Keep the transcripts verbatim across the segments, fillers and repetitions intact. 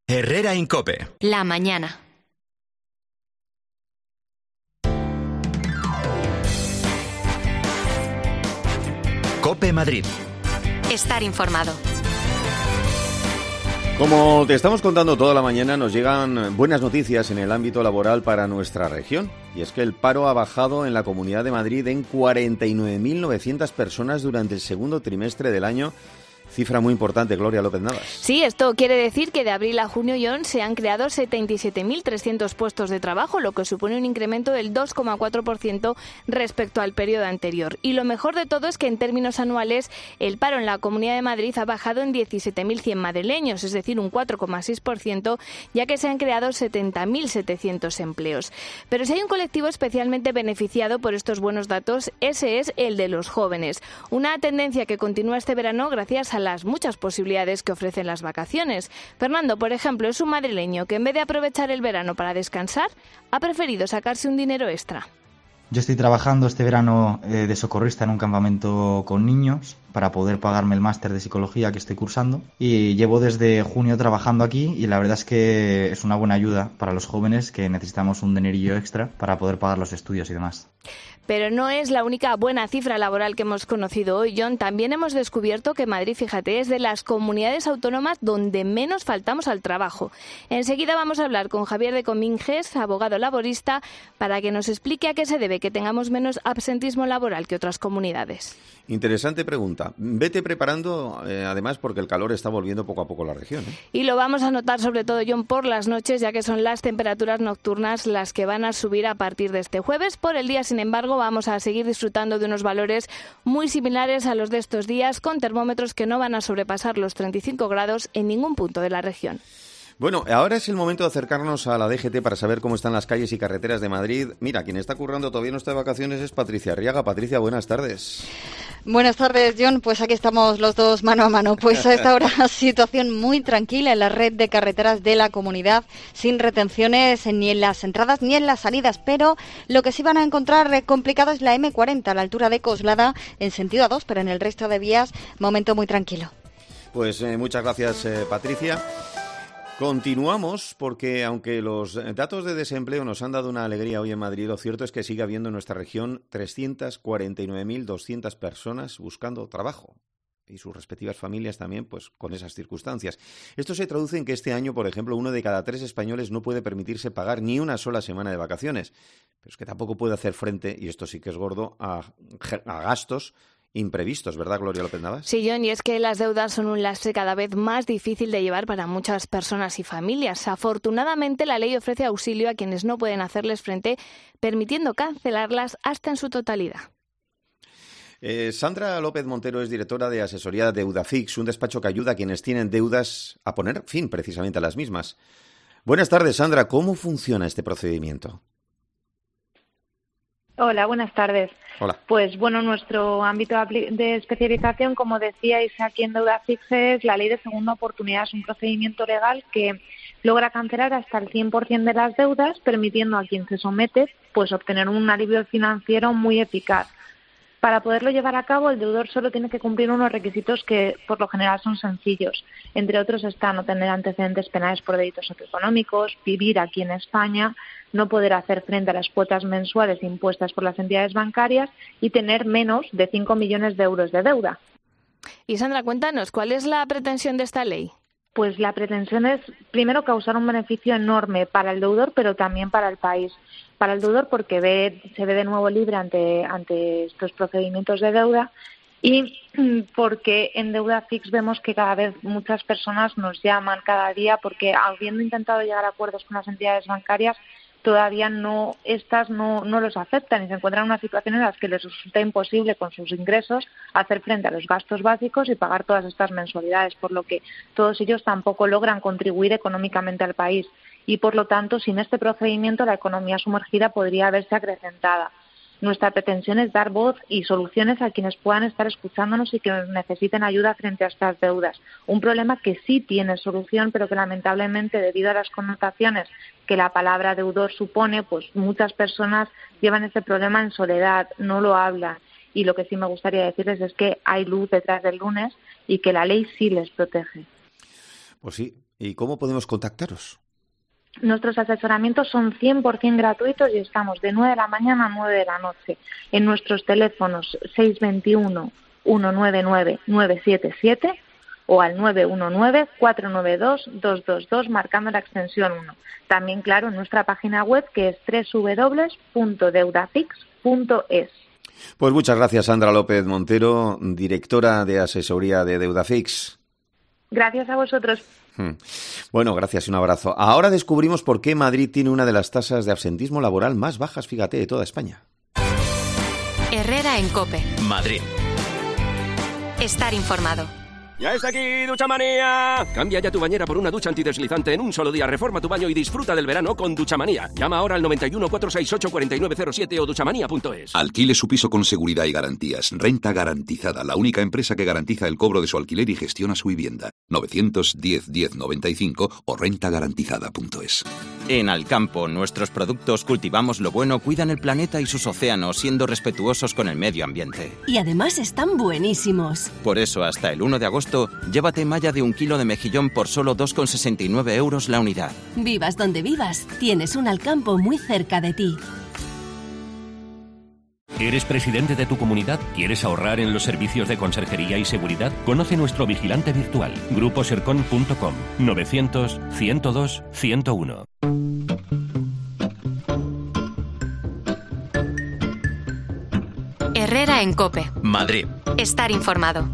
Herrera Incope. La mañana. Cope Madrid. Estar informado. Como te estamos contando toda la mañana, nos llegan buenas noticias en el ámbito laboral para nuestra región. Y es que el paro ha bajado en la Comunidad de Madrid en cuarenta y nueve mil novecientas personas durante el segundo trimestre del año. Cifra muy importante, Gloria López Navas. Sí, esto quiere decir que de abril a junio, John, se han creado setenta y siete mil trescientos puestos de trabajo, lo que supone un incremento del dos coma cuatro por ciento respecto al periodo anterior. Y lo mejor de todo es que en términos anuales el paro en la Comunidad de Madrid ha bajado en diecisiete mil cien madrileños, es decir, un cuatro coma seis por ciento, ya que se han creado setenta mil setecientos empleos. Pero si hay un colectivo especialmente beneficiado por estos buenos datos, ese es el de los jóvenes. Una tendencia que continúa este verano gracias a las muchas posibilidades que ofrecen las vacaciones. Fernando, por ejemplo, es un madrileño que en vez de aprovechar el verano para descansar, ha preferido sacarse un dinero extra. Yo estoy trabajando este verano eh, de socorrista en un campamento con niños para poder pagarme el máster de psicología que estoy cursando, y llevo desde junio trabajando aquí y la verdad es que es una buena ayuda para los jóvenes que necesitamos un dinerillo extra para poder pagar los estudios y demás. Pero no es la única buena cifra laboral que hemos conocido hoy, John. También hemos descubierto que Madrid, fíjate, es de las comunidades autónomas donde menos faltamos al trabajo. Enseguida vamos a hablar con Javier de Cominges, abogado laborista, para que nos explique a qué se debe que tengamos menos absentismo laboral que otras comunidades. Interesante pregunta. Vete preparando, eh, además, porque el calor está volviendo poco a poco a la región, ¿eh? Y lo vamos a notar sobre todo, John, por las noches, ya que son las temperaturas nocturnas las que van a subir a partir de este jueves. Por el día, sin embargo, vamos a seguir disfrutando de unos valores muy similares a los de estos días, con termómetros que no van a sobrepasar los treinta y cinco grados en ningún punto de la región. Bueno, ahora es el momento de acercarnos a la D G T para saber cómo están las calles y carreteras de Madrid. Mira, quien está currando todavía no está de vacaciones es Patricia Arriaga. Patricia, buenas tardes. Buenas tardes, John. Pues aquí estamos los dos mano a mano. Pues a esta hora situación muy tranquila en la red de carreteras de la comunidad, sin retenciones ni en las entradas ni en las salidas, pero lo que sí van a encontrar complicado es la eme cuarenta a la altura de Coslada en sentido A dos, pero en el resto de vías momento muy tranquilo. Pues eh, muchas gracias, eh, Patricia. Continuamos porque, aunque los datos de desempleo nos han dado una alegría hoy en Madrid, lo cierto es que sigue habiendo en nuestra región trescientas cuarenta y nueve mil doscientas personas buscando trabajo y sus respectivas familias también, pues con esas circunstancias. Esto se traduce en que este año, por ejemplo, uno de cada tres españoles no puede permitirse pagar ni una sola semana de vacaciones, pero es que tampoco puede hacer frente, y esto sí que es gordo, a, a gastos imprevistos, ¿verdad, Gloria López Navas? Sí, John, y es que las deudas son un lastre cada vez más difícil de llevar para muchas personas y familias. Afortunadamente, la ley ofrece auxilio a quienes no pueden hacerles frente, permitiendo cancelarlas hasta en su totalidad. Eh, Sandra López Montero es directora de asesoría de Deudafix, un despacho que ayuda a quienes tienen deudas a poner fin precisamente a las mismas. Buenas tardes, Sandra. ¿Cómo funciona este procedimiento? Hola, buenas tardes. Hola. Pues bueno, nuestro ámbito de especialización, como decíais aquí en Deudafix, es la ley de segunda oportunidad. Es un procedimiento legal que logra cancelar hasta el cien por ciento de las deudas, permitiendo a quien se somete pues obtener un alivio financiero muy eficaz. Para poderlo llevar a cabo, el deudor solo tiene que cumplir unos requisitos que por lo general son sencillos. Entre otros están no tener antecedentes penales por delitos socioeconómicos, vivir aquí en España, no poder hacer frente a las cuotas mensuales impuestas por las entidades bancarias y tener menos de cinco millones de euros de deuda. Y Sandra, cuéntanos, ¿cuál es la pretensión de esta ley? Pues la pretensión es, primero, causar un beneficio enorme para el deudor, pero también para el país. Para el deudor porque ve, se ve de nuevo libre ante, ante estos procedimientos de deuda, y porque en Deudafix vemos que cada vez muchas personas nos llaman cada día porque, habiendo intentado llegar a acuerdos con las entidades bancarias, todavía no estas no, no los aceptan y se encuentran en una situación en la que les resulta imposible con sus ingresos hacer frente a los gastos básicos y pagar todas estas mensualidades, por lo que todos ellos tampoco logran contribuir económicamente al país y, por lo tanto, sin este procedimiento la economía sumergida podría verse acrecentada. Nuestra pretensión es dar voz y soluciones a quienes puedan estar escuchándonos y que necesiten ayuda frente a estas deudas. Un problema que sí tiene solución, pero que lamentablemente, debido a las connotaciones que la palabra deudor supone, pues muchas personas llevan ese problema en soledad, no lo hablan. Y lo que sí me gustaría decirles es que hay luz detrás del lunes y que la ley sí les protege. Pues sí, ¿Y cómo podemos contactaros? Nuestros asesoramientos son cien por ciento gratuitos y estamos de nueve de la mañana a nueve de la noche en nuestros teléfonos seis dos uno, uno nueve nueve, nueve siete siete o al nueve uno nueve, cuatro nueve dos, dos dos dos marcando la extensión uno. También, claro, en nuestra página web que es doble u doble u doble u punto deudafix punto es. Pues muchas gracias, Sandra López Montero, directora de asesoría de Deudafix. Gracias a vosotros. Bueno, gracias y un abrazo. Ahora descubrimos por qué Madrid tiene una de las tasas de absentismo laboral más bajas, fíjate, de toda España. Herrera en COPE. Madrid. Estar informado. ¡Ya está aquí, Duchamanía! Cambia ya tu bañera por una ducha antideslizante en un solo día. Reforma tu baño y disfruta del verano con Duchamanía. Llama ahora al noventa y uno, cuatrocientos sesenta y ocho, cuarenta y nueve cero siete o duchamanía punto es. Alquile su piso con seguridad y garantías. Renta Garantizada, la única empresa que garantiza el cobro de su alquiler y gestiona su vivienda. novecientos diez, diez noventa y cinco o renta garantizada punto es. En Alcampo, nuestros productos Cultivamos lo Bueno cuidan el planeta y sus océanos, siendo respetuosos con el medio ambiente. Y además están buenísimos. Por eso, hasta el uno de agosto, llévate malla de un kilo de mejillón por solo dos con sesenta y nueve euros la unidad. Vivas donde vivas, tienes un Alcampo muy cerca de ti. ¿Eres presidente de tu comunidad? ¿Quieres ahorrar en los servicios de conserjería y seguridad? Conoce nuestro vigilante virtual, grupo sercon punto com, novecientos, ciento dos, ciento uno. Herrera en COPE. Madrid. Estar informado.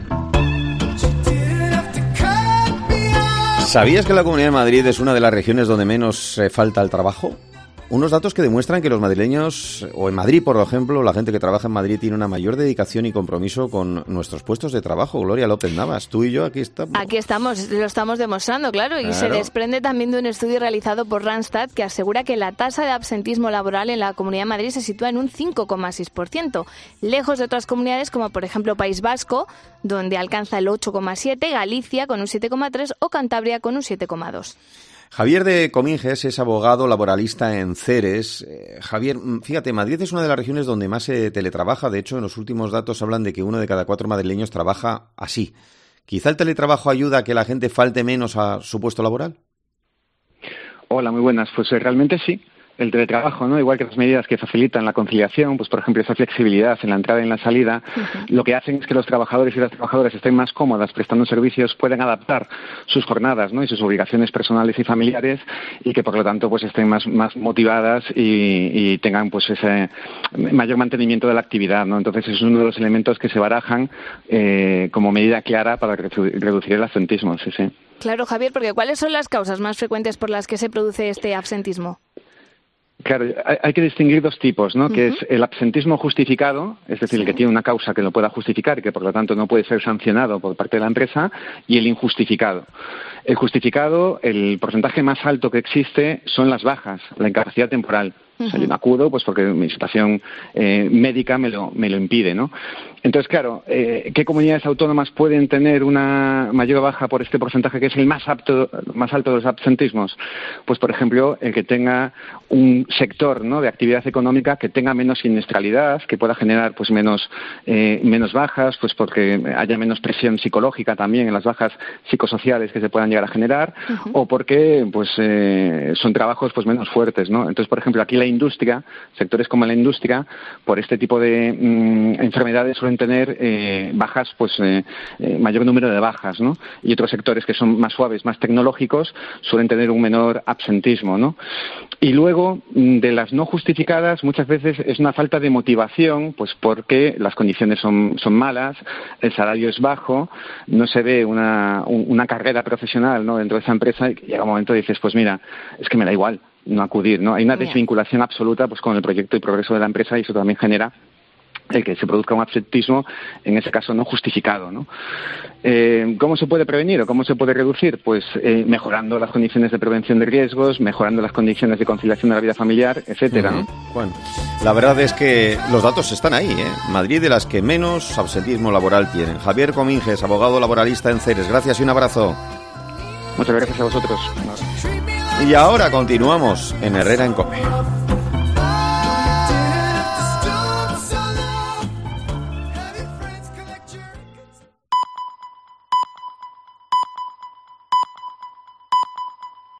¿Sabías que la Comunidad de Madrid es una de las regiones donde menos eh, falta el trabajo? Unos datos que demuestran que los madrileños, o en Madrid, por ejemplo, la gente que trabaja en Madrid tiene una mayor dedicación y compromiso con nuestros puestos de trabajo. Gloria López Navas, tú y yo aquí estamos. Aquí estamos, lo estamos demostrando, claro, y claro. Se desprende también de un estudio realizado por Randstad que asegura que la tasa de absentismo laboral en la Comunidad de Madrid se sitúa en un cinco coma seis por ciento, lejos de otras comunidades como, por ejemplo, País Vasco, donde alcanza el ocho coma siete por ciento, Galicia con un siete coma tres por ciento o Cantabria con un siete coma dos por ciento. Javier de Cominges es abogado laboralista en Ceres. Eh, Javier, fíjate, Madrid es una de las regiones donde más se teletrabaja. De hecho, en los últimos datos hablan de que uno de cada cuatro madrileños trabaja así. ¿Quizá el teletrabajo ayuda a que la gente falte menos a su puesto laboral? Hola, muy buenas. Pues eh, realmente sí. El teletrabajo, ¿no? Igual que las medidas que facilitan la conciliación, pues por ejemplo esa flexibilidad en la entrada y en la salida, uh-huh. Lo que hacen es que los trabajadores y las trabajadoras estén más cómodas prestando servicios, pueden adaptar sus jornadas, ¿no? Y sus obligaciones personales y familiares, y que por lo tanto pues estén más, más motivadas y, y tengan pues ese mayor mantenimiento de la actividad, ¿no? Entonces es uno de los elementos que se barajan eh, como medida clara para redu- reducir el absentismo, sí, sí. Claro, Javier, porque ¿cuáles son las causas más frecuentes por las que se produce este absentismo? Claro, hay que distinguir dos tipos, ¿no? Uh-huh. Que es el absentismo justificado, es decir, sí. El que tiene una causa que lo pueda justificar y que por lo tanto no puede ser sancionado por parte de la empresa, y el injustificado. El justificado, el porcentaje más alto que existe son las bajas, la incapacidad temporal. Uh-huh. O sea, yo no acudo pues porque mi situación eh, médica me lo, me lo impide, ¿no? Entonces, claro, eh, ¿qué comunidades autónomas pueden tener una mayor baja por este porcentaje que es el más, apto, más alto de los absentismos? Pues, por ejemplo, el que tenga un sector, ¿no?, de actividad económica que tenga menos siniestralidad, que pueda generar pues menos eh, menos bajas, pues porque haya menos presión psicológica también en las bajas psicosociales que se puedan llegar a generar, uh-huh. O porque pues eh, son trabajos pues menos fuertes, ¿no? Entonces, por ejemplo, aquí la industria, sectores como la industria, por este tipo de mmm, enfermedades suelen tener eh, bajas, pues eh, eh, mayor número de bajas, ¿no? Y otros sectores que son más suaves, más tecnológicos, suelen tener un menor absentismo, ¿no? Y luego, de las no justificadas, muchas veces es una falta de motivación, pues porque las condiciones son, son malas, el salario es bajo, no se ve una, una carrera profesional, ¿no?, dentro de esa empresa, y llega un momento y dices, pues mira, es que me da igual no acudir, ¿no? Hay una desvinculación absoluta pues con el proyecto y progreso de la empresa, y eso también genera el que se produzca un absentismo, en ese caso no justificado, ¿no? Eh, ¿Cómo se puede prevenir o cómo se puede reducir? Pues eh, mejorando las condiciones de prevención de riesgos, mejorando las condiciones de conciliación de la vida familiar, etcétera, uh-huh. ¿no? Bueno, la verdad es que los datos están ahí, ¿eh? Madrid de las que menos absentismo laboral tienen. Javier Cominges, abogado laboralista en Ceres. Gracias y un abrazo. Muchas gracias a vosotros. Y ahora continuamos en Herrera en COPE.